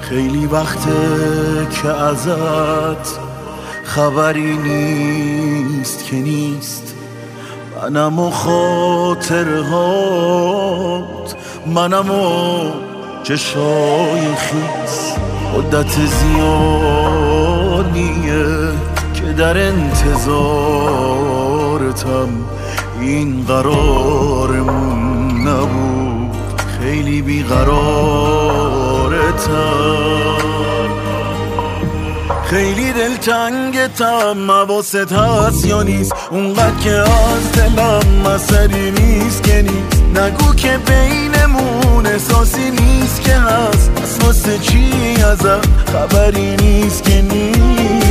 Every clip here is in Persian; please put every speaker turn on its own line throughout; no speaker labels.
خیلی وقته که ازت خبری نیست که نیست. منم و خاطرهات، منم و چشای خیس. مدت زیادیه که در انتظارتم، این قرارمون نبود، خیلی بیقرارتم. خیلی دلتنگتم، حواست هست یا نیست؟ اونقدر که از دلم اثری نیست که نیست. نگو که بینمون احساسی نیست که هست، پس واسه چی ازم خبری نیست که نیست؟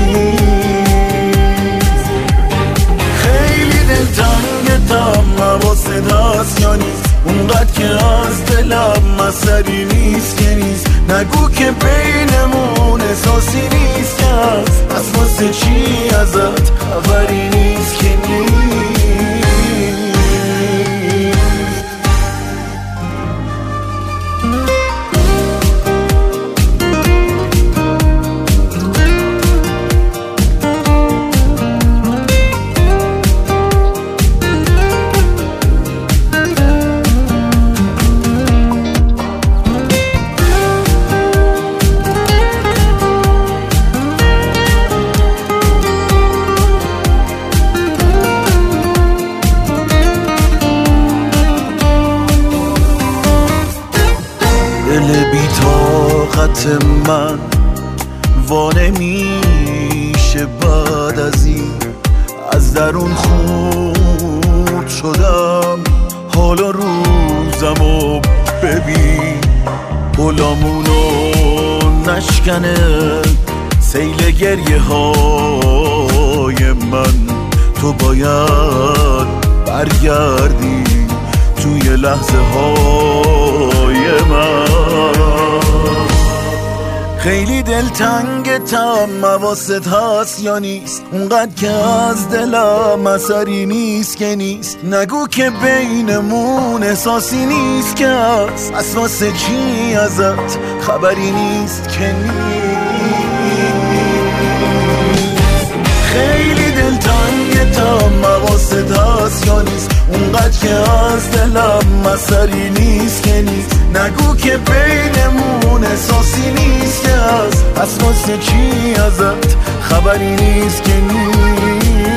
خیلی دلتنگتم، حواست هست یا نیست؟ اونقدر که از دلم اثری نیست که نیست. نگو که بینمون احساسی نیست که هست، پس واسه چی ازت خبری نیست که نیست؟ دل بی‌طاقت من وانه میشه بعد از این. از درون خورد شدم، حالا روزمو ببین. غلامونو نشکنه سیل گریه های من. تو باید برگردی توی لحظه های من. خیلی دلتنگتم، حواست هست یا نیست؟ اونقدر که از دلم اثری نیست که نیست. نگو که بینمون احساسی نیست که هست، پس واسه چی ازت خبری نیست که نیست؟ خیلی دلتنگتم، حواست هست یا نیست؟ اونقدر که از دلم اثری نیست که نیست. نگو که بینمون احساسی نیست که هست، پس واسه چی ازت خبری نیست که نیست؟